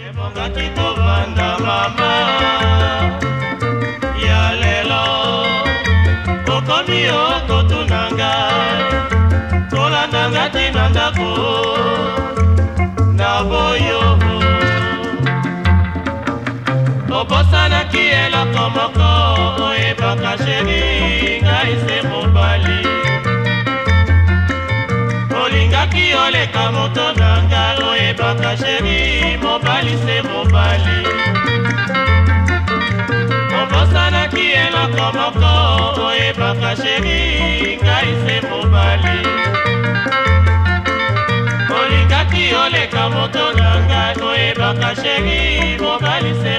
ebongaki kovanda mama ya lelo okomi okotuna ngai kolanda ngati na ndako na boyo obosanaki eloko moko oyebaka sheri ngai se mobali olingaki oleka moto na ngai oyebaka sheri mobali se mobali obosanaki eloko moko oyebaka sheri ngai se mobali olingaki oleka moto na ngai oyebaka sheri mobali se